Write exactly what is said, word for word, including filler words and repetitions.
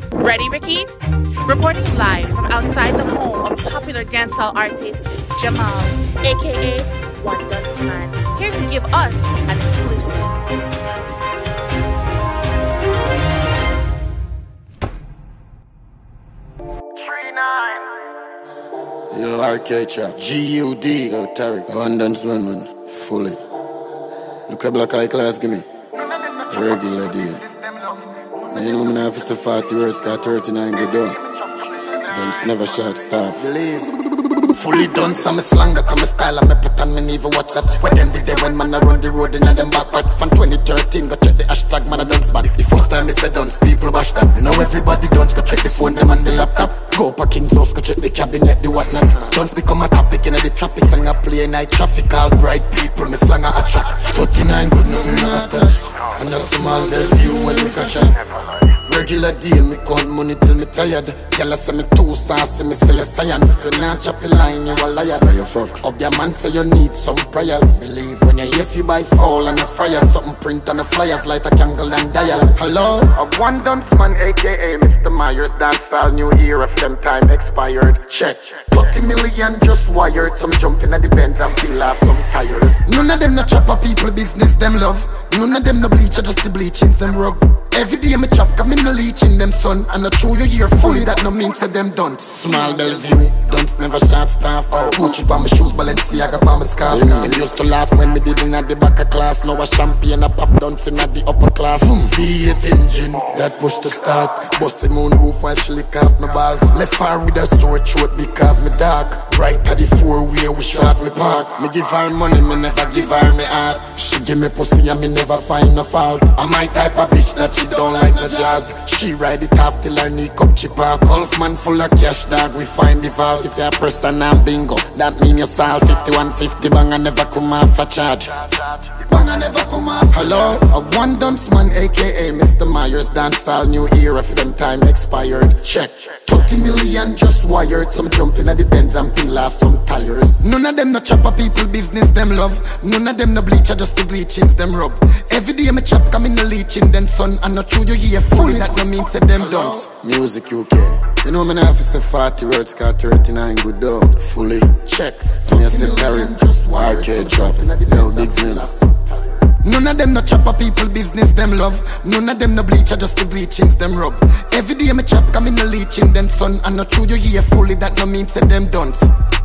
Ready, Ricky? Reporting live from outside the home of popular dancehall artist Jamal, aka One Dance Man, here to give us an exclusive. Yo, Arcade Trap, G U D, yo, Tarek, One Dance Man, man, fully. Look at Black High Class, give me. Regular deal. And you know me now if it's a forty words, got thirty-nine good done. Dunce never short stop. Believe. Fully done, some slang that come style and me pretend me never watch that. What them did they when man I run the road in a them backpack. From twenty thirteen, go check the hashtag man I done spot. The first time me say dance, people bash that. Now everybody dance, go check the phone them and the laptop. Go pa King's House, go check the cabinet, the whatnot. Dance become a topic in the tropics and I play night traffic. All bright people, me slang a attract. thirty-nine good, nothing not touch. And a small view when we catch up. Regular deal, me count money till me tired. Girl, I say me too saucy, me sell a science. If you not chop a line, you a liar. Now you fuck up your man, say you need some prayers. Believe when you hear if you buy fall and a fryer. Something print on the flyers, light a candle and dial. Hello? A One Dance Man, aka Mister Myers. Dancehall new era, them time expired. Check. thirty million just wired. Some jumping at the Benz and peel off some tires. None of them no chopper people business, them love. None of them no bleacher, just the bleachings, them rub. Every day me chop, come in the leeching them son. And I throw you here fully, that no means that them done. Small Bellevue, dunce never short staff. Oh, Gucci on my shoes, Balenciaga on my scarf. You know, them used to laugh when me did in at the back of class. Now a champagne, a pop dancing at the upper class. V eight engine, that push to start. Bust the moon roof while she lick off my balls. Left far with a storage throat because me dark. Right at the four-way, we shot, we park. Me give her money, me never give her me heart. She give me pussy and me never find no fault. I'm my type of bitch that she don't like no jazz. She ride it off till her knee cup chipper. Golf man full of cash, dog, we find the vault. If you're a person and bingo, that mean you sell fifty-one fifty bang and never come off a charge. Bang and never come off. Hello? A One Dance Man, aka Mister Myers. Dancehall new era for them time expired. Check. thirty million just wired. Some jumping at the Benz and peel off some tires. None of them no chopper people business, them love. None of them no bleacher, just the bleachings, them rub. Every day me chop come in the leeching, them son. And not through you here fully, that no means that them dance. Music U K. You know me now if it's a forty words, got thirty-nine good though. Fully check. Me say Tarek, Arcade Trap, yo Big Mill. None of them no chopper people business, them love. None of them no bleacher, just the bleachings, them rub. Every day me chop come in the leeching, them son. And not through you here fully, that no means that them dance.